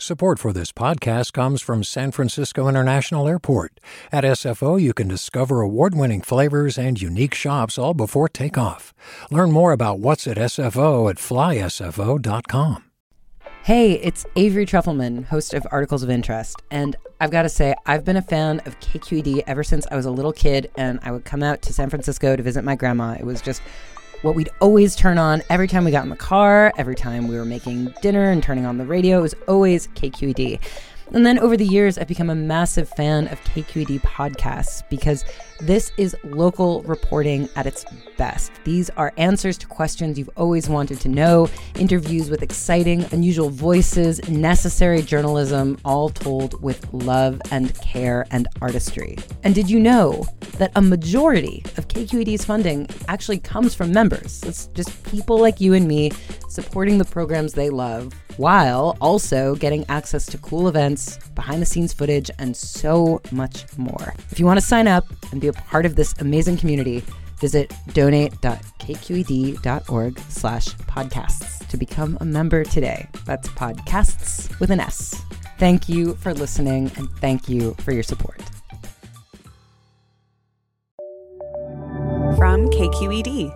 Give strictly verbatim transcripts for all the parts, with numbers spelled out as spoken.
Support for this podcast comes from San Francisco International Airport. At S F O, you can discover award-winning flavors and unique shops all before takeoff. Learn more about what's at S F O at fly S F O dot com. Hey, it's Avery Trufelman, host of Articles of Interest, and I've got to say, I've been a fan of K Q E D ever since I was a little kid, and I would come out to San Francisco to visit my grandma. It was just what we'd always turn on every time we got in the car, every time we were making dinner and turning on the radio. It was always K Q E D. And then over the years, I've become a massive fan of K Q E D podcasts because this is local reporting at its best. These are answers to questions you've always wanted to know, interviews with exciting, unusual voices, necessary journalism, all told with love and care and artistry. And did you know that a majority of K Q E D's funding actually comes from members? It's just people like you and me supporting the programs they love, while also getting access to cool events, behind-the-scenes footage, and so much more. If you want to sign up and be a part of this amazing community, visit donate.kqed.org slash podcasts to become a member today. That's podcasts with an S. Thank you for listening, and thank you for your support. From K Q E D.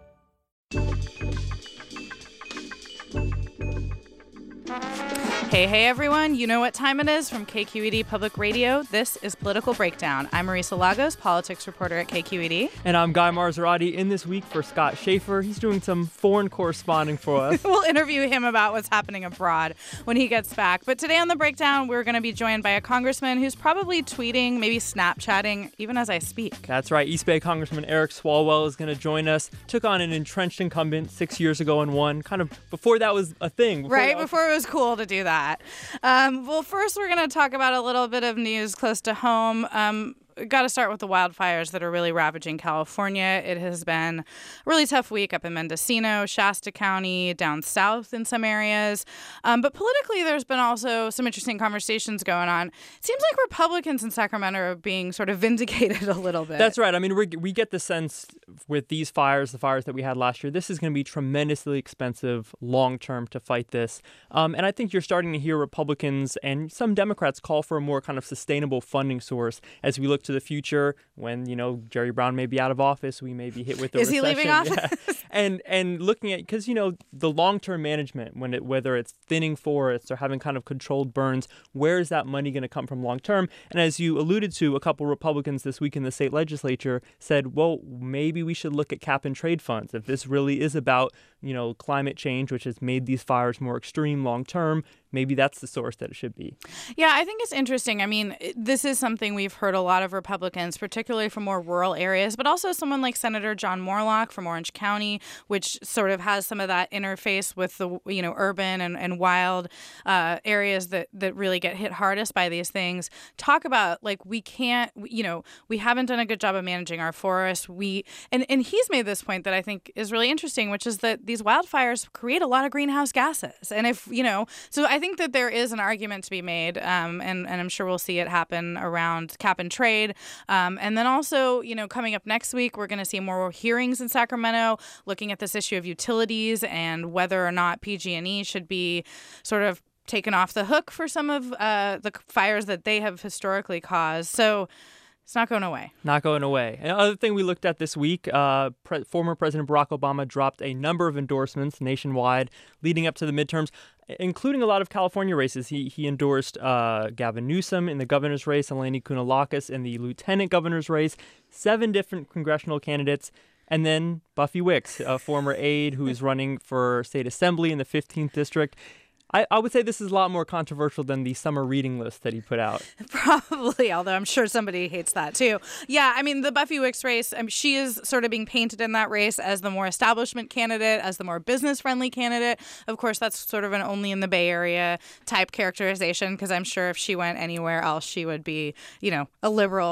Hey, hey, everyone. You know what time it is from K Q E D Public Radio. This is Political Breakdown. I'm Marisa Lagos, politics reporter at K Q E D. And I'm Guy Marzorati, in this week for Scott Schaefer. He's doing some foreign corresponding for us. We'll interview him about what's happening abroad when he gets back. But today on The Breakdown, we're going to be joined by a congressman who's probably tweeting, maybe Snapchatting, even as I speak. That's right. East Bay Congressman Eric Swalwell is going to join us. Took on an entrenched incumbent six years ago and won. Kind of before that was a thing. Before right, was- before it was cool to do that. Um, well, first we're going to talk about a little bit of news close to home. Um, Got to start with the wildfires that are really ravaging California. It has been a really tough week up in Mendocino, Shasta County, down south in some areas. Um, but politically, there's been also some interesting conversations going on. It seems like Republicans in Sacramento are being sort of vindicated a little bit. That's right. I mean, we we get the sense with these fires, the fires that we had last year, this is going to be tremendously expensive long term to fight this. Um, and I think you're starting to hear Republicans and some Democrats call for a more kind of sustainable funding source as we look to the future when, you know, Jerry Brown may be out of office. We may be hit with the Is recession. he leaving office? Yeah. And and looking at, because, you know, the long-term management, when it, whether it's thinning forests or having kind of controlled burns, where is that money going to come from long-term? And as you alluded to, a couple Republicans this week in the state legislature said, well, maybe we should look at cap and trade funds. If this really is about, you know, climate change, which has made these fires more extreme long-term, maybe that's the source that it should be. Yeah, I think it's interesting. I mean, this is something we've heard a lot of Republicans, particularly from more rural areas, but also someone like Senator John Moorlach from Orange County, which sort of has some of that interface with the, you know, urban and, and wild uh, areas that, that really get hit hardest by these things. Talk about, like, we can't, you know, we haven't done a good job of managing our forests. We, and, and he's made this point that I think is really interesting, which is that these wildfires create a lot of greenhouse gases. And if, you know, so I I think that there is an argument to be made, um, and, and I'm sure we'll see it happen around cap and trade. Um, and then also, you know, coming up next week, we're going to see more hearings in Sacramento looking at this issue of utilities and whether or not P G and E should be sort of taken off the hook for some of uh, the fires that they have historically caused. So it's not going away. Not going away. Another thing we looked at this week, uh, pre- former President Barack Obama dropped a number of endorsements nationwide leading up to the midterms, including a lot of California races. He he endorsed uh, Gavin Newsom in the governor's race, Eleni Kounalakis in the lieutenant governor's race, seven different congressional candidates, and then Buffy Wicks, a former aide who is running for state assembly in the fifteenth district. I, I would say this is a lot more controversial than the summer reading list that he put out. Probably, although I'm sure somebody hates that too. Yeah, I mean, the Buffy Wicks race, I mean, she is sort of being painted in that race as the more establishment candidate, as the more business-friendly candidate. Of course, that's sort of an only in the Bay Area type characterization, because I'm sure if she went anywhere else, she would be, you know, a liberal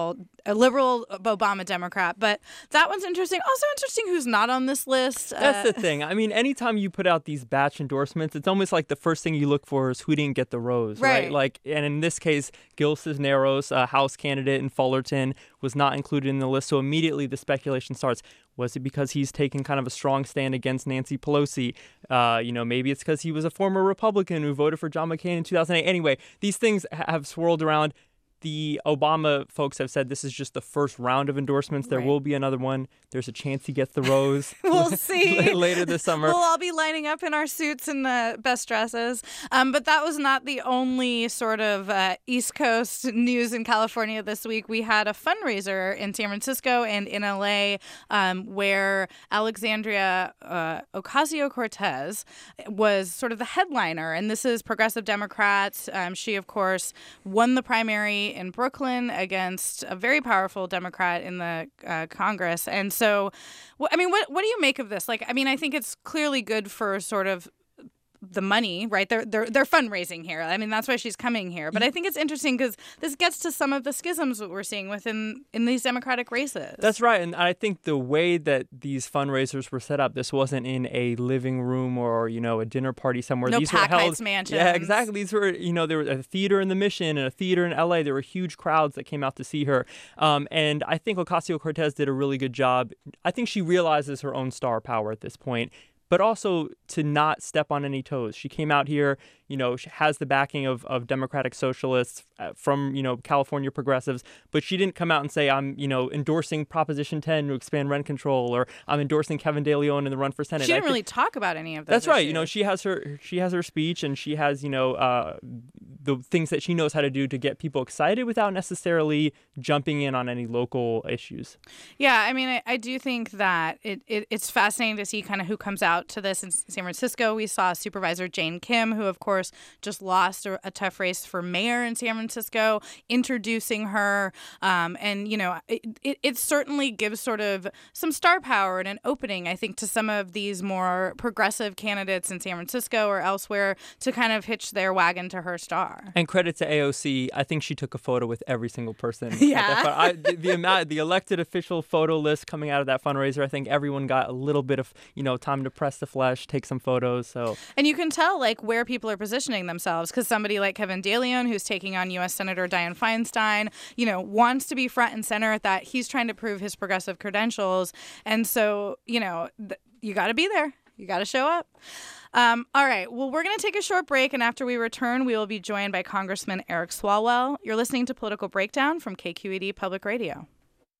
a liberal Obama Democrat. But that one's interesting. Also interesting who's not on this list. That's uh, the thing. I mean, anytime you put out these batch endorsements, it's almost like the first thing you look for is who didn't get the rose, right? Right. Like, and in this case, Gil Cisneros, a House candidate in Fullerton, was not included in the list. So immediately the speculation starts. Was it because he's taken kind of a strong stand against Nancy Pelosi? Uh, you know, maybe it's because he was a former Republican who voted for John McCain in two thousand eight. Anyway, these things have swirled around. The Obama folks have said this is just the first round of endorsements. There Right. will be another one. There's a chance he gets the rose. We'll see. later this summer. We'll all be lining up in our suits and the best dresses. Um, but that was not the only sort of uh, East Coast news in California this week. We had a fundraiser in San Francisco and in L A um, where Alexandria uh, Ocasio-Cortez was sort of the headliner. And this is Progressive Democrats. Um, she, of course, won the primary in Brooklyn against a very powerful Democrat in the uh, Congress. And so, I mean, what what do you make of this? Like, I mean, I think it's clearly good for sort of the money, right? They're they're they're fundraising here. I mean, that's why she's coming here. But I think it's interesting because this gets to some of the schisms that we're seeing within in these Democratic races. That's right. And I think the way that these fundraisers were set up, this wasn't in a living room or, you know, a dinner party somewhere. No these Pack were held, Heights mansions. Yeah, exactly. These were, you know, there was a theater in the Mission and a theater in L A. There were huge crowds that came out to see her. Um, and I think Ocasio-Cortez did a really good job. I think she realizes her own star power at this point, but also to not step on any toes. She came out here, you know, she has the backing of, of Democratic Socialists from, you know, California progressives, but she didn't come out and say, I'm, you know, endorsing Proposition ten to expand rent control, or I'm endorsing Kevin De Leon in the run for Senate. She didn't I really think, talk about any of those That's right. issues. You know, she has her she has her speech, and she has, you know, uh, the things that she knows how to do to get people excited without necessarily jumping in on any local issues. Yeah, I mean, I, I do think that it, it it's fascinating to see kind of who comes out to this in San Francisco. We saw Supervisor Jane Kim, who, of course, just lost a, a tough race for mayor in San Francisco, introducing her. Um, and, you know, it, it, it certainly gives sort of some star power and an opening, I think, to some of these more progressive candidates in San Francisco or elsewhere to kind of hitch their wagon to her star. And credit to A O C, I think she took a photo with every single person. Yeah. At that fun- I, the, the amount, the elected official photo list coming out of that fundraiser, I think everyone got a little bit of, you know, time to press the flesh, take some photos. So, and you can tell like where people are positioning themselves, because somebody like Kevin De Leon, who's taking on U S Senator Dianne Feinstein, you know, wants to be front and center at that. He's trying to prove his progressive credentials, and so you know, th- you got to be there. You got to show up. Um, all right. Well, we're going to take a short break, and after we return, we will be joined by Congressman Eric Swalwell. You're listening to Political Breakdown from K Q E D Public Radio.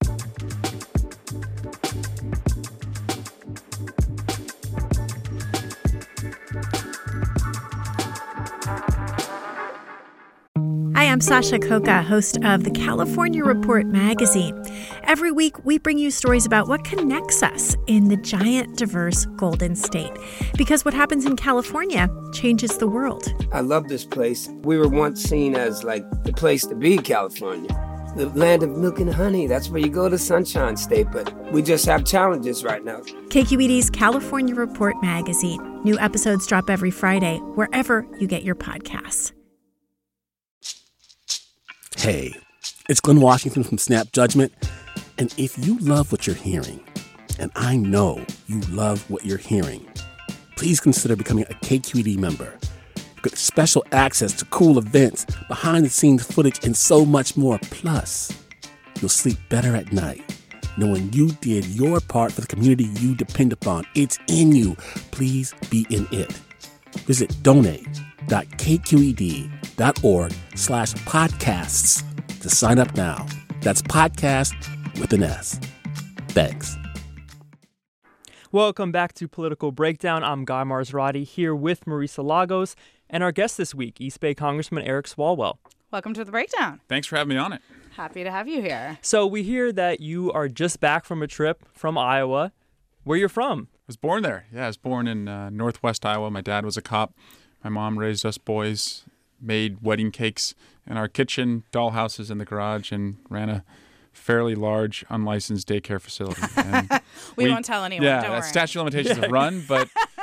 Hi, I'm Sasha Khokha, host of the California Report magazine. Every week, we bring you stories about what connects us in the giant, diverse Golden State. Because what happens in California changes the world. I love this place. We were once seen as like the place to be, California. The land of milk and honey. That's where you go to Sunshine State. But we just have challenges right now. K Q E D's California Report magazine. New episodes drop every Friday, wherever you get your podcasts. Hey, it's Glenn Washington from Snap Judgment. And if you love what you're hearing, and I know you love what you're hearing, please consider becoming a K Q E D member. You get special access to cool events, behind-the-scenes footage, and so much more. Plus, you'll sleep better at night knowing you did your part for the community you depend upon. It's in you. Please be in it. Visit donate.kqed.org slash podcasts to sign up now. That's podcast with an S. Thanks. welcome back to Political Breakdown. I'm Guy Marzorati here with Marisa Lagos and our guest this week, East Bay Congressman Eric Swalwell. Welcome to the Breakdown. Thanks for having me on it. Happy to have you here. So we hear that you are just back from a trip from Iowa. Where you're from? I was born there. Yeah, I was born in uh, northwest Iowa. My dad was a cop. My mom raised us boys, made wedding cakes in our kitchen, doll houses in the garage, and ran a fairly large unlicensed daycare facility. And we, we won't tell anyone. Yeah, don't that worry. statute of limitations have run, but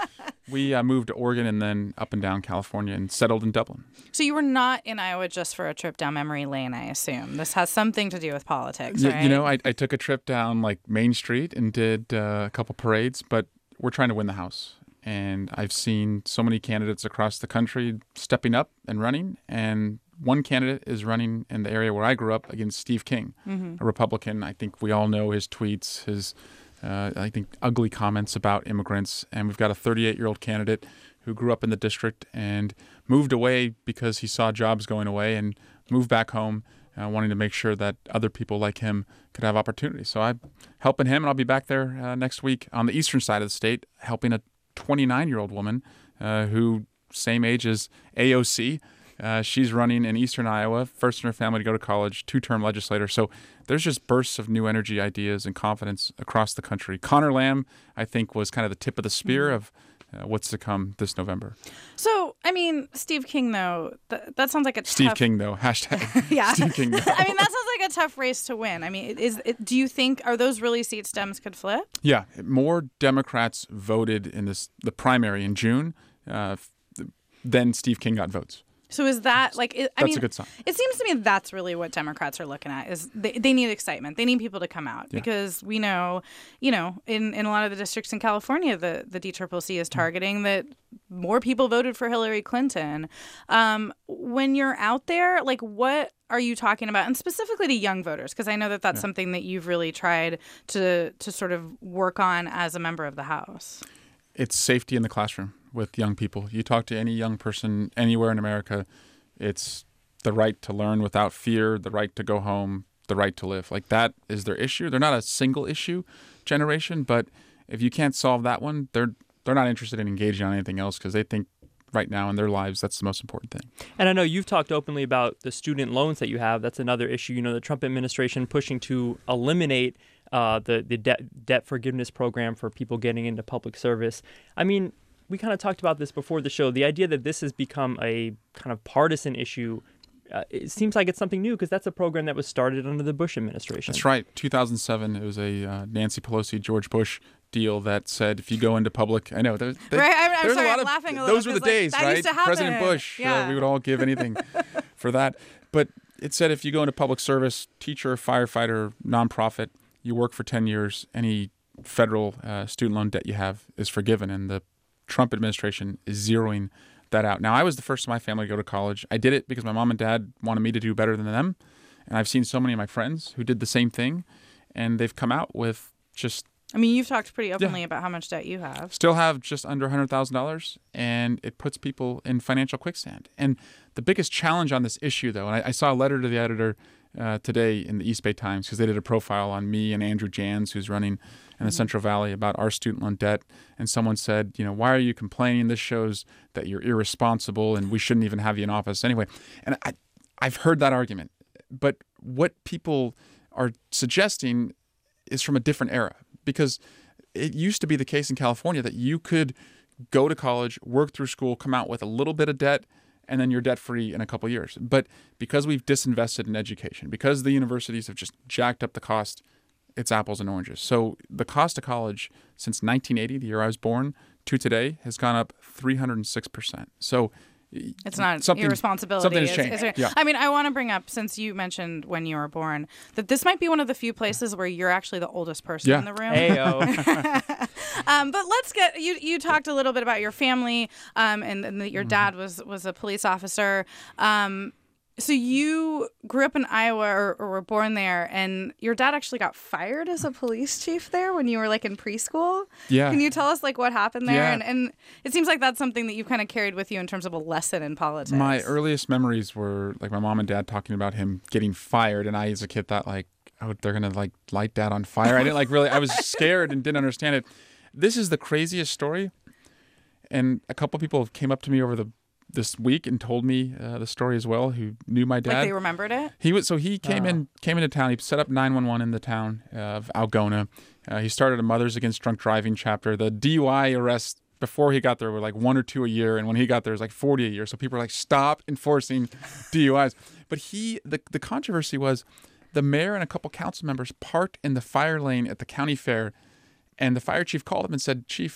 We uh, moved to Oregon and then up and down California and settled in Dublin. So you were not in Iowa just for a trip down memory lane, I assume. This has something to do with politics, Y- right? You know, I, I took a trip down like Main Street and did uh, a couple parades, but we're trying to win the House. And I've seen so many candidates across the country stepping up and running. And one candidate is running in the area where I grew up against Steve King, mm-hmm. a Republican. I think we all know his tweets, his, uh, I think, ugly comments about immigrants. And we've got a thirty-eight-year-old candidate who grew up in the district and moved away because he saw jobs going away and moved back home, uh, wanting to make sure that other people like him could have opportunities. So I'm helping him, and I'll be back there uh, next week on the eastern side of the state, helping a twenty-nine-year-old woman uh, who, same age as A O C. Uh, she's running in eastern Iowa, first in her family to go to college, two-term legislator. So there's just bursts of new energy, ideas, and confidence across the country. Connor Lamb, I think, was kind of the tip of the spear of uh, what's to come this November. So, I mean, Steve King, though, th- that sounds like a Steve tough... King, though. Hashtag yeah. Steve King, though. I mean, that sounds like a tough race to win. I mean, is it, do you think, are those really seats Dems could flip? Yeah. More Democrats voted in this the primary in June uh, than Steve King got votes. So is that like, it, I That's mean, a good sign. It seems to me that's really what Democrats are looking at is they, they need excitement. They need people to come out Yeah. because we know, you know, in, in a lot of the districts in California, the, the D C C C is targeting that more people voted for Hillary Clinton. Um, when you're out there, like what are you talking about? And specifically to young voters, because I know that that's Yeah. something that you've really tried to to sort of work on as a member of the House. It's safety in the classroom with young people. You talk to any young person anywhere in America, it's the right to learn without fear, the right to go home, the right to live. Like that is their issue. They're not a single issue generation, but if you can't solve that one, they're they're not interested in engaging on anything else because they think right now in their lives that's the most important thing. And I know you've talked openly about the student loans that you have. That's another issue. You know, the Trump administration pushing to eliminate uh, the, the debt, debt forgiveness program for people getting into public service. I mean, we kind of talked about this before the show. The idea that this has become a kind of partisan issue, uh, it seems like it's something new because that's a program that was started under the Bush administration. That's right. two thousand seven, it was a uh, Nancy Pelosi, George Bush deal that said if you go into public, I know there, there, Right, I'm- I'm there's sorry, a lot I'm of laughing a little those were the 'cause, like, days, that right? used to happen. President Bush, uh, Yeah. we would all give anything for that. But it said if you go into public service, teacher, firefighter, nonprofit, you work for ten years, any federal uh, student loan debt you have is forgiven, and the Trump administration is zeroing that out. Now, I was the first in my family to go to college. I did it because my mom and dad wanted me to do better than them. And I've seen so many of my friends who did the same thing, and they've come out with just I mean, you've talked pretty openly about how much debt you have. still have just under one hundred thousand dollars, and it puts people in financial quicksand. And the biggest challenge on this issue, though, and I, I saw a letter to the editor uh, today in the East Bay Times because they did a profile on me and Andrew Jans, who's running in the mm-hmm. Central Valley, about our student loan debt. And someone said, you know, why are you complaining? This shows that you're irresponsible and we shouldn't even have you in office anyway. And I, I've heard that argument. But what people are suggesting is from a different era, because it used to be the case in California that you could go to college, work through school, come out with a little bit of debt, and then you're debt-free in a couple of years. But because we've disinvested in education, because the universities have just jacked up the cost, it's apples and oranges. So the cost of college since nineteen eighty, the year I was born, to today has gone up three hundred six percent. So it's not something, irresponsibility. Something has It's- changed. it's- Yeah. I mean, I want to bring up, since you mentioned when you were born, that this might be one of the few places where you're actually the oldest person Yeah. in the room. Ayo. um, but let's get you. You talked a little bit about your family, um, and, and that your Mm-hmm. dad was was a police officer. Um, so you grew up in Iowa, or, or were born there, and your dad actually got fired as a police chief there when you were like in preschool. Yeah. Can you tell us like what happened there? Yeah. And, and it seems like that's something that you've kind of carried with you in terms of a lesson in politics. My earliest memories were like my mom and dad talking about him getting fired, and I, as a kid, thought like, oh, they're gonna like light dad on fire. I didn't like really. I was scared and didn't understand it. This is the craziest story, and a couple people came up to me over the this week and told me uh, the story as well. Who knew my dad? Like they remembered it? He was so he came Oh. in came into town. He set up nine one one in the town of Algona. Uh, he started a Mothers Against Drunk Driving chapter. The D U I arrests before he got there were like one or two a year, and when he got there, it was like forty a year. So people were like, "Stop enforcing D U Is." But he, the the controversy was, the mayor and a couple council members parked in the fire lane at the county fair, and the fire chief called him and said, "Chief,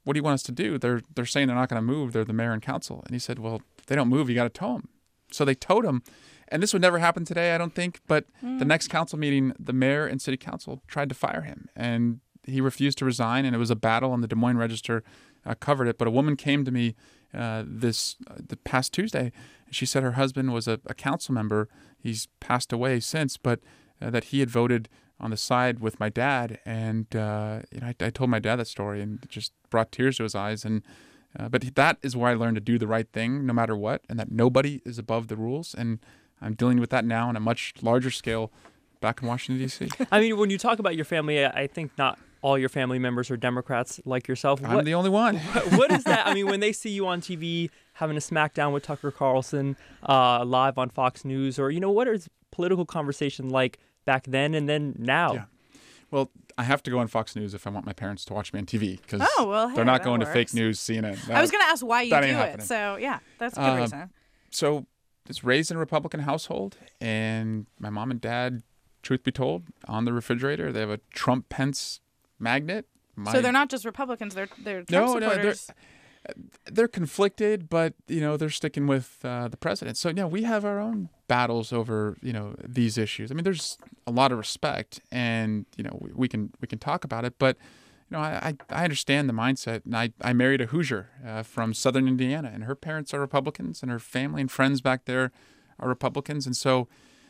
what do you want us to do? They're they're saying they're not going to move. They're the mayor and council. And he said, well, if they don't move, you got to tow them. So they towed him. And this would never happen today, I don't think. But mm. the next council meeting, the mayor and city council tried to fire him. And he refused to resign. And it was a battle, and the Des Moines Register uh, covered it. But a woman came to me uh, this uh, the past Tuesday. And she said her husband was a, a council member. He's passed away since, but uh, that he had voted on the side with my dad. And uh, you know, I, I told my dad that story, and it just brought tears to his eyes. And uh, but that is where I learned to do the right thing no matter what, and that nobody is above the rules. And I'm dealing with that now on a much larger scale back in Washington, D C I mean, when you talk about your family, I think not all your family members are Democrats like yourself. I'm what, the only one. What is that? I mean, when they see you on T V having a smackdown with Tucker Carlson uh, live on Fox News, or, you know, what is political conversation like back then and then now? Yeah. Well, I have to go on Fox News if I want my parents to watch me on T V, because oh, well, hey, they're not going works. to fake news, C N N. That, I was going to ask why you do it. Happening. So, yeah, that's a good uh, reason. So it's raised in a Republican household, and my mom and dad, truth be told, on the refrigerator, they have a Trump-Pence magnet. My, so they're not just Republicans, they're, they're Trump no, supporters. No, they're, they're conflicted, but, you know, they're sticking with uh, the president. So, yeah, we have our own battles over, you know, these issues. I mean, there's a lot of respect, and, you know, we, we can we can talk about it, but, you know, I, I understand the mindset. And I, I married a Hoosier uh, from southern Indiana, and her parents are Republicans, and her family and friends back there are Republicans. And so,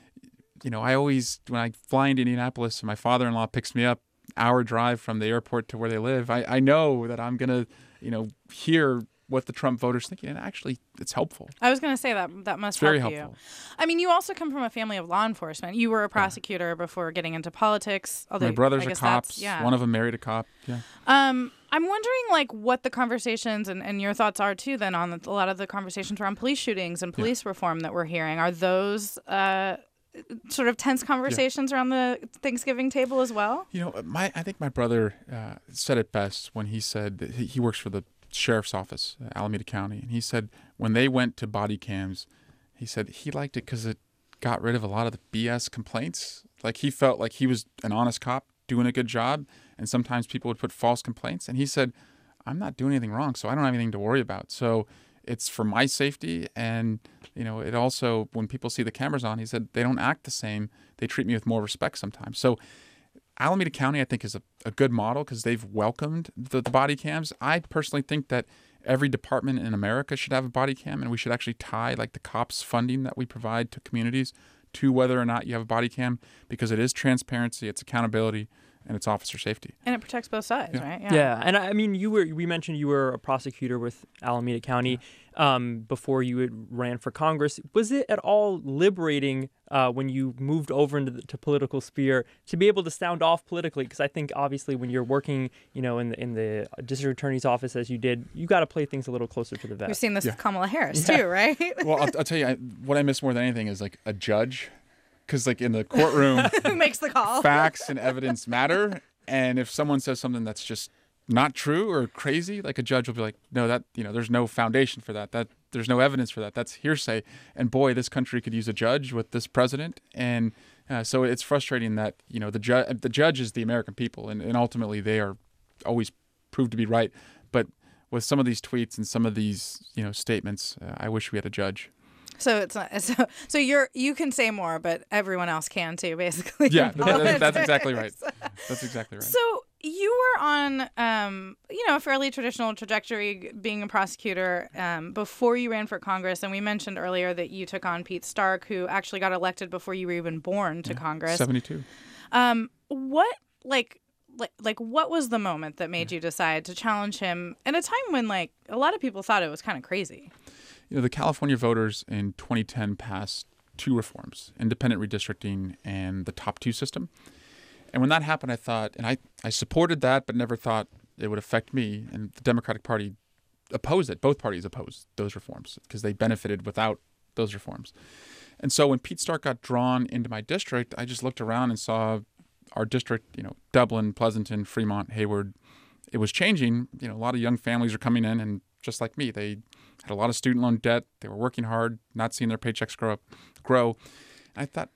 you know, I always, when I fly into Indianapolis and my father-in-law picks me up, hour drive from the airport to where they live, I, I know that I'm going to, you know, hear what the Trump voters thinking, and actually it's helpful. I was going to say that that must it's very help helpful. you. I mean, you also come from a family of law enforcement. You were a prosecutor yeah. before getting into politics. My brothers I are cops. Yeah. One of them married a cop. Yeah. Um, I'm wondering, like, what the conversations and, and your thoughts are, too, then, on a lot of the conversations around police shootings and police yeah. reform that we're hearing. Are those uh, sort of tense conversations yeah. around the Thanksgiving table as well? You know, my I think my brother uh, said it best when he said that he, he works for the sheriff's office, uh, Alameda County, and he said when they went to body cams, he said he liked it because it got rid of a lot of the B S complaints. Like, he felt like he was an honest cop doing a good job, and sometimes people would put false complaints, and he said, I'm not doing anything wrong, so I don't have anything to worry about. So it's for my safety, and, you know, it also, when people see the cameras on, he said they don't act the same. They treat me with more respect sometimes. So Alameda County, I think, is a, a good model because they've welcomed the, the body cams. I personally think that every department in America should have a body cam, and we should actually tie, like, the cops' funding that we provide to communities to whether or not you have a body cam, because it is transparency, it's accountability, and it's officer safety. And it protects both sides, yeah. right? Yeah. yeah, and I mean, you were we mentioned you were a prosecutor with Alameda County yeah. um, before you had ran for Congress. Was it at all liberating uh, when you moved over into the to political sphere to be able to sound off politically? Because I think obviously when you're working, you know, in the, in the district attorney's office as you did, you got to play things a little closer to the vest. We've seen this yeah. with Kamala Harris yeah. too, right? Well, I'll, I'll tell you, I, what I miss more than anything is, like, a judge, because, like, in the courtroom, who makes the call? Facts and evidence matter. And if someone says something that's just not true or crazy, like, a judge will be like, no, that, you know, there's no foundation for that. That there's no evidence for that. That's hearsay. And boy, this country could use a judge with this president. And uh, so it's frustrating that, you know, the judge, the judge is the American people, and, and ultimately they are always proved to be right. But with some of these tweets and some of these, you know, statements, uh, I wish we had a judge. So it's not, so so you're you can say more, but everyone else can too, basically. Yeah, that, that's exactly right. That's exactly right. So you were on, um, you know, a fairly traditional trajectory, being a prosecutor, um, before you ran for Congress, and we mentioned earlier that you took on Pete Stark, who actually got elected before you were even born to yeah, Congress. seventy-two. Um, what like. Like, like, what was the moment that made you decide to challenge him at a time when, like, a lot of people thought it was kind of crazy? You know, the California voters in twenty ten passed two reforms, independent redistricting and the top two system. And when that happened, I thought, and I, I supported that, but never thought it would affect me. And the Democratic Party opposed it. Both parties opposed those reforms because they benefited without those reforms. And so when Pete Stark got drawn into my district, I just looked around and saw our district, you know, Dublin, Pleasanton, Fremont, Hayward, it was changing. You know, a lot of young families are coming in, and just like me, they had a lot of student loan debt. They were working hard, not seeing their paychecks grow up, grow. And I thought,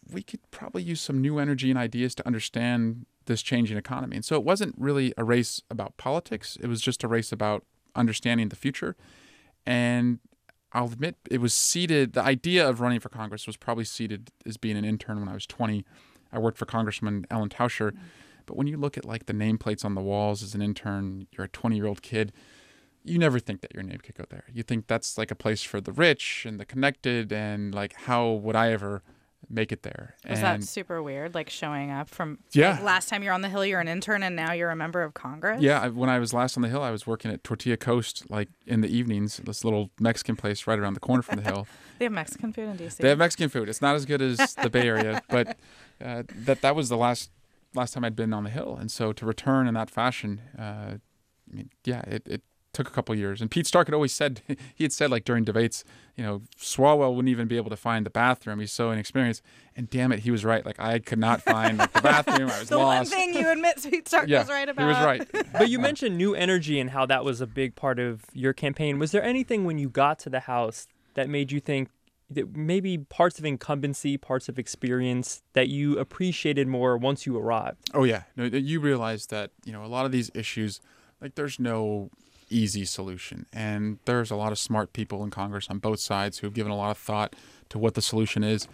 we could probably use some new energy and ideas to understand this changing economy. And so it wasn't really a race about politics. It was just a race about understanding the future. And I'll admit it was seeded, the idea of running for Congress was probably seeded as being an intern when I was twenty. I worked for Congressman Ellen Tauscher. Mm-hmm. But when you look at like the nameplates on the walls as an intern, you're a twenty-year-old kid, you never think that your name could go there. You think that's like a place for the rich and the connected, and like, how would I ever make it there? Was and that super weird, like showing up from yeah. like, last time you're on the Hill, you're an intern, and now you're a member of Congress? Yeah, I, when I was last on the Hill, I was working at Tortilla Coast, like in the evenings, this little Mexican place right around the corner from the Hill. They have Mexican food in D C. They have Mexican food. It's not as good as the Bay Area, but uh, that that was the last last time I'd been on the Hill. And so to return in that fashion, uh, I mean, yeah, it, it took a couple of years. And Pete Stark had always said, he had said like during debates, you know, Swalwell wouldn't even be able to find the bathroom. He's so inexperienced. And damn it, he was right. Like, I could not find like, the bathroom. I was the lost. The one thing you admit Pete Stark yeah, was right about. He was right. But you mentioned new energy and how that was a big part of your campaign. Was there anything when you got to the House that made you think that maybe parts of incumbency, parts of experience that you appreciated more once you arrived? Oh, yeah. No, you realize that, you know, a lot of these issues, like there's no easy solution. And there's a lot of smart people in Congress on both sides who have given a lot of thought to what the solution is.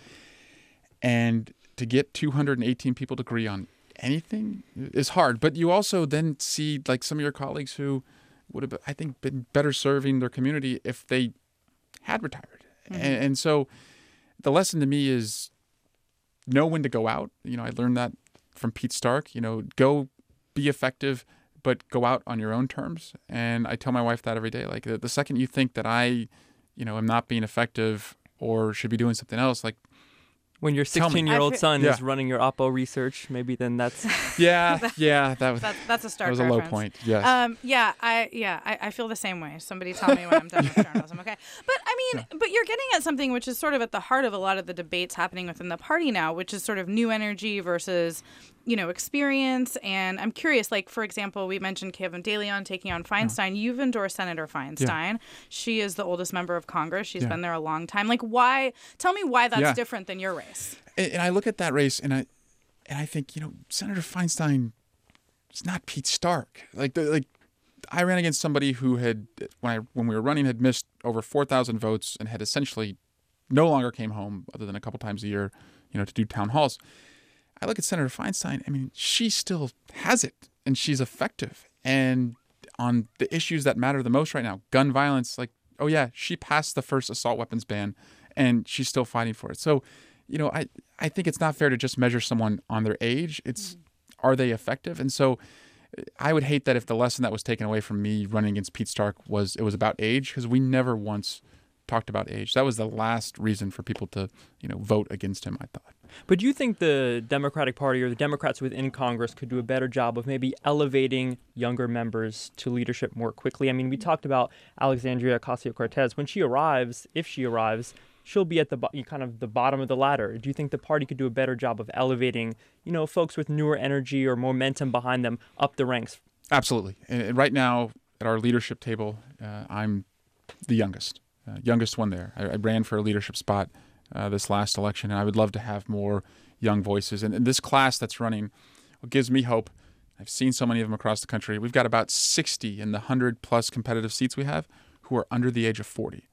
And to get two hundred eighteen people to agree on anything is hard. But you also then see like some of your colleagues who would have, I think, been better serving their community if they had retired. Mm-hmm. And, and so the lesson to me is know when to go out. You know, I learned that from Pete Stark. You know, go be effective, but go out on your own terms. And I tell my wife that every day. Like the, the second you think that I, you know, am not being effective or should be doing something else, like when your sixteen-year-old son yeah. is running your Oppo research, maybe then that's yeah, yeah. That was that's, that's a start. That was preference. a low point. Yes. Um. Yeah. I. Yeah. I, I feel the same way. Somebody tell me when I'm done with journalism. Okay. But I mean, yeah. but you're getting at something which is sort of at the heart of a lot of the debates happening within the party now, which is sort of new energy versus, you know, experience. And I'm curious, like, for example, we mentioned Kevin DeLeon taking on Feinstein. Yeah. You've endorsed Senator Feinstein. Yeah. She is the oldest member of Congress. She's yeah. been there a long time. Like, why? Tell me why that's yeah. different than your race. And, and I look at that race and I and I think, you know, Senator Feinstein is not Pete Stark. Like, the, like I ran against somebody who had, when I when we were running, had missed over four thousand votes and had essentially no longer came home other than a couple times a year, you know, to do town halls. I look at Senator Feinstein, I mean, she still has it, and she's effective. And on the issues that matter the most right now, gun violence, like, oh yeah, she passed the first assault weapons ban, and she's still fighting for it. So, you know, I, I think it's not fair to just measure someone on their age. It's, mm-hmm. are they effective? And so I would hate that if the lesson that was taken away from me running against Pete Stark was it was about age, because we never once talked about age. That was the last reason for people to, you know, vote against him, I thought. But do you think the Democratic Party or the Democrats within Congress could do a better job of maybe elevating younger members to leadership more quickly? I mean, we talked about Alexandria Ocasio-Cortez. When she arrives, if she arrives, she'll be at the kind of the bottom of the ladder. Do you think the party could do a better job of elevating, you know, folks with newer energy or momentum behind them up the ranks? Absolutely. And right now at our leadership table, uh, I'm the youngest. Uh, youngest one there. I, I ran for a leadership spot uh, this last election, and I would love to have more young voices. And, and this class that's running what gives me hope. I've seen so many of them across the country. We've got about sixty in the one hundred plus competitive seats we have who are under the age of forty.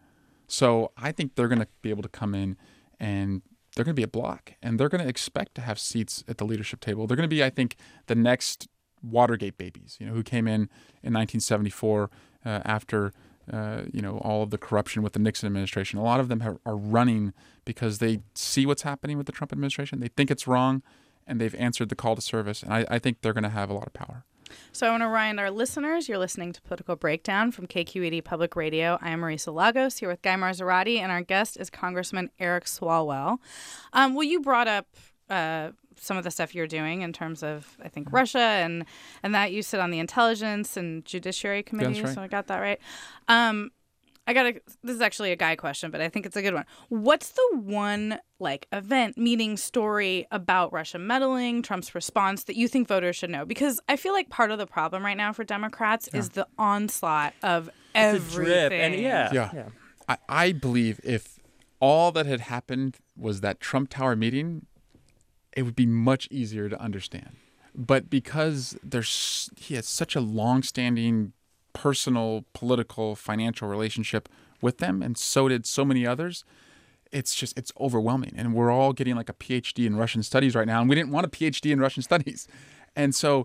So I think they're going to be able to come in and they're going to be a block, and they're going to expect to have seats at the leadership table. They're going to be, I think, the next Watergate babies, you know, who came in in nineteen seventy-four uh, after Uh, you know, all of the corruption with the Nixon administration. A lot of them have, are running because they see what's happening with the Trump administration. They think it's wrong, and they've answered the call to service. And I, I think they're going to have a lot of power. So I want to remind our listeners, you're listening to Political Breakdown from K Q E D Public Radio. I am Marisa Lagos here with Guy Marzorati, and our guest is Congressman Eric Swalwell. Um, well, you brought up uh, some of the stuff you're doing in terms of, I think, Russia and and that you sit on the Intelligence and Judiciary Committee, That's right. so I got that right. Um, I got a, this is actually a Guy question, but I think it's a good one. What's the one, like, event, meeting, story about Russia meddling, Trump's response that you think voters should know? Because I feel like part of the problem right now for Democrats yeah. is the onslaught of everything. Drip and yeah. Yeah. yeah. I, I believe if all that had happened was that Trump Tower meeting, it would be much easier to understand. But because there's he has such a long-standing personal, political, financial relationship with them, and so did so many others, it's just it's overwhelming. And we're all getting like a P H D in Russian studies right now, and we didn't want a P H D in Russian studies. And so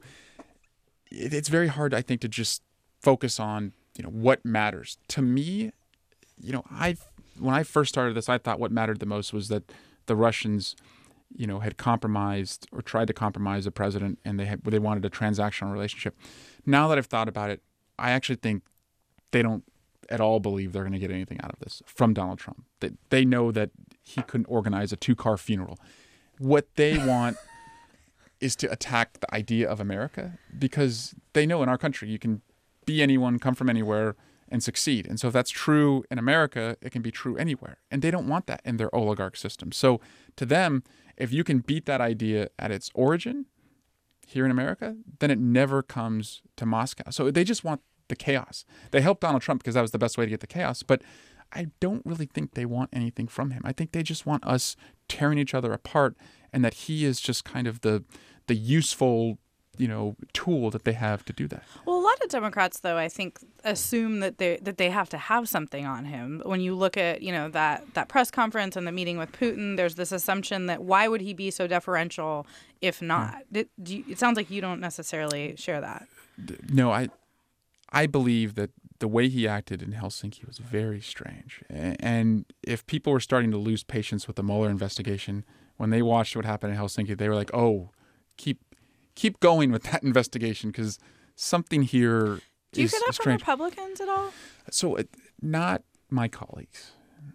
it, it's very hard, I think, to just focus on, you know, what matters. To me, you know, I when I first started this, I thought what mattered the most was that the Russians, you know, had compromised or tried to compromise the president, and they had, they wanted a transactional relationship. Now that I've thought about it, I actually think they don't at all believe they're going to get anything out of this from Donald Trump. They, they know that he couldn't organize a two-car funeral. What they want is to attack the idea of America, because they know in our country you can be anyone, come from anywhere, and succeed. And so if that's true in America, it can be true anywhere. And they don't want that in their oligarch system. So to them, if you can beat that idea at its origin here in America, then it never comes to Moscow. So they just want the chaos. They helped Donald Trump because that was the best way to get the chaos. But I don't really think they want anything from him. I think they just want us tearing each other apart, and that he is just kind of the the useful, you know, tool that they have to do that. Well, a lot of Democrats, though, I think assume that they that they have to have something on him. When you look at, you know, that that press conference and the meeting with Putin, there's this assumption that why would he be so deferential if not? Yeah. It, do you, it sounds like you don't necessarily share that. No, I I believe that the way he acted in Helsinki was very strange. And if people were starting to lose patience with the Mueller investigation, when they watched what happened in Helsinki, they were like, oh, keep keep going with that investigation, because something here Do you is get that strange. from Republicans at all? So it, not my colleagues.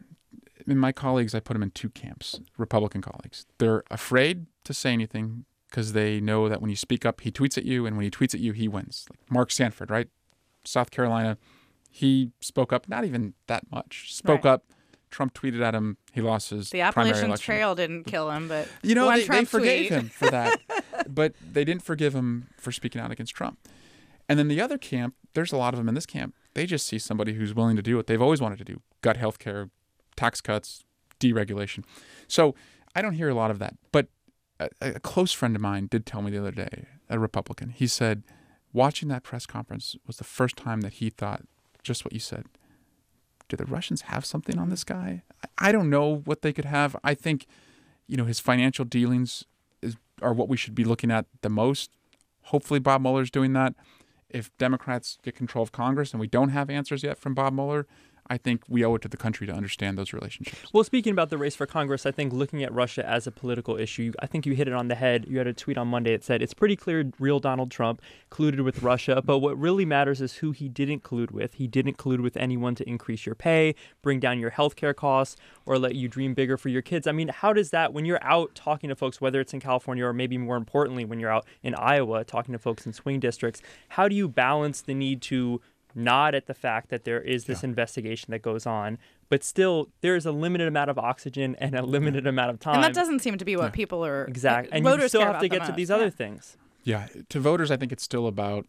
In my colleagues, I put them in two camps, Republican colleagues. They're afraid to say anything because they know that when you speak up, he tweets at you, and when he tweets at you, he wins. Like Mark Sanford, right? South Carolina, he spoke up, not even that much. Spoke Right. up. Trump tweeted at him. He lost his The primary Appalachian election. Trail didn't kill him, but You know, one they, they Trump forgave tweet. him for that, but they didn't forgive him for speaking out against Trump. And then the other camp, there's a lot of them in this camp. They just see somebody who's willing to do what they've always wanted to do: gut health care, tax cuts, deregulation. So I don't hear a lot of that. But a, a close friend of mine did tell me the other day, a Republican, he said, watching that press conference was the first time that he thought just what you said. Do the Russians have something on this guy? I don't know what they could have. I think, you know, his financial dealings is, are what we should be looking at the most. Hopefully Bob Mueller's doing that. If Democrats get control of Congress and we don't have answers yet from Bob Mueller, I think we owe it to the country to understand those relationships. Well, speaking about the race for Congress, I think looking at Russia as a political issue, I think you hit it on the head. You had a tweet on Monday that said, it's pretty clear real Donald Trump colluded with Russia, but what really matters is who he didn't collude with. He didn't collude with anyone to increase your pay, bring down your healthcare costs, or let you dream bigger for your kids. I mean, how does that, when you're out talking to folks, whether it's in California or maybe more importantly, when you're out in Iowa talking to folks in swing districts, how do you balance the need to nod at the fact that there is this yeah. investigation that goes on, but still there is a limited amount of oxygen and a limited amount of time. And that doesn't seem to be what yeah. people are. Exactly. And voters you still care have to about get to most. these yeah. other things. Yeah. To voters, I think it's still about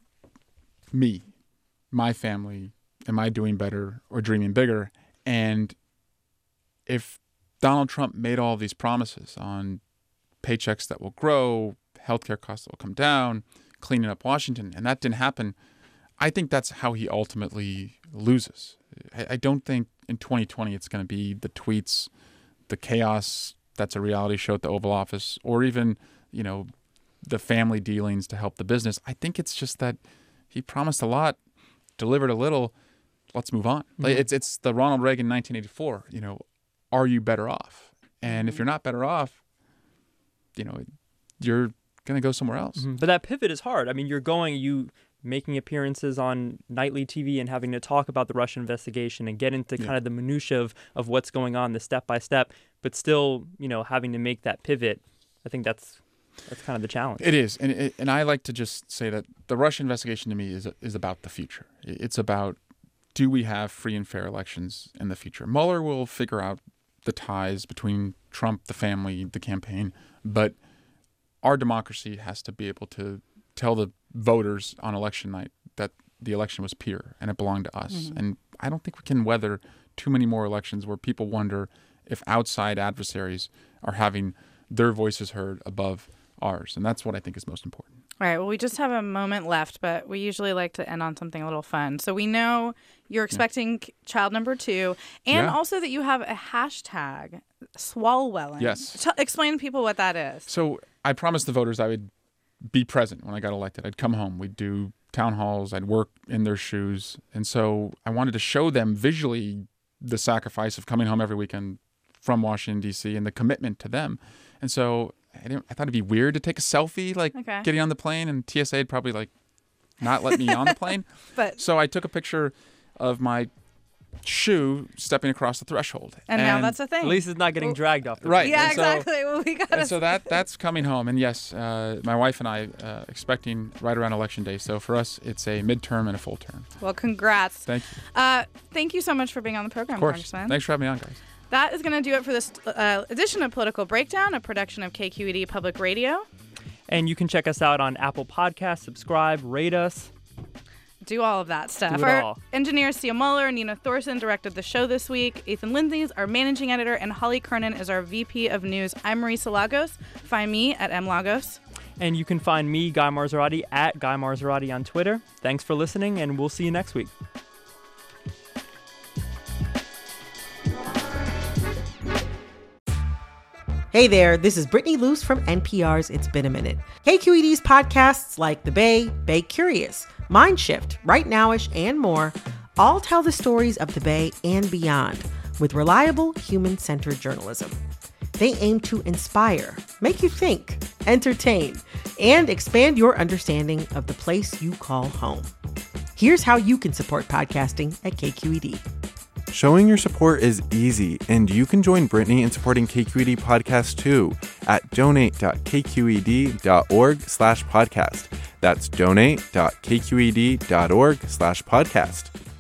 me, my family. Am I doing better or dreaming bigger? And if Donald Trump made all these promises on paychecks that will grow, healthcare costs that will come down, cleaning up Washington, and that didn't happen, I think that's how he ultimately loses. I, I don't think in twenty twenty it's going to be the tweets, the chaos that's a reality show at the Oval Office, or even, you know, the family dealings to help the business. I think it's just that he promised a lot, delivered a little. Let's move on. Mm-hmm. Like it's it's the Ronald Reagan nineteen eighty-four. You know, are you better off? And mm-hmm. if you're not better off, you know, you're going to go somewhere else. Mm-hmm. But that pivot is hard. I mean, you're going you. making appearances on nightly T V and having to talk about the Russian investigation and get into yeah. kind of the minutia of, of what's going on, the step by step, but still, you know, having to make that pivot. I think that's that's kind of the challenge. It is, and it, and I like to just say that the Russian investigation to me is is about the future. It's about, do we have free and fair elections in the future? Mueller will figure out the ties between Trump, the family, the campaign, but our democracy has to be able to tell the voters on election night that the election was pure and it belonged to us. Mm-hmm. And I don't think we can weather too many more elections where people wonder if outside adversaries are having their voice is heard above ours. And that's what I think is most important. All right. Well, we just have a moment left, but we usually like to end on something a little fun. So we know you're expecting yeah. child number two, and yeah. also that you have a hashtag, Swalwellin. Yes. T- explain to people what that is. So I promised the voters I would be present when I got elected. I'd come home. We'd do town halls. I'd work in their shoes. And so I wanted to show them visually the sacrifice of coming home every weekend from Washington, D C, and the commitment to them. And so I, didn't, I thought it'd be weird to take a selfie, like okay. getting on the plane, and T S A'd probably like not let me on the plane. But so I took a picture of my shoe stepping across the threshold. And, and now that's a thing. At least it's not getting dragged off the Right. Yeah, and so, exactly. Well, we gotta and so that that's coming home. And yes, uh, my wife and I uh, expecting right around Election Day. So for us, it's a midterm and a full term. Well, congrats. Thank you. Uh, thank you so much for being on the program, Of course. Congressman. Thanks for having me on, guys. That is going to do it for this uh, edition of Political Breakdown, a production of K Q E D Public Radio. And you can check us out on Apple Podcasts, subscribe, rate us. Do all of that stuff. Do it Our all. engineer, Sia Muller, and Nina Thorson directed the show this week. Ethan Lindsay is our managing editor, and Holly Kernan is our V P of News. I'm Marisa Lagos. Find me at M Lagos. And you can find me, Guy Marzorati, at Guy Marzorati on Twitter. Thanks for listening, and we'll see you next week. Hey there, this is Brittany Luce from N P R's It's Been a Minute. K Q E D's podcasts like The Bay, Bay Curious, Mindshift, Right Nowish, and more all tell the stories of the Bay and beyond with reliable, human-centered journalism. They aim to inspire, make you think, entertain, and expand your understanding of the place you call home. Here's how you can support podcasting at K Q E D. Showing your support is easy, and you can join Brittany in supporting K Q E D Podcast too at donate.kqed.org slash podcast. That's donate.kqed.org slash podcast.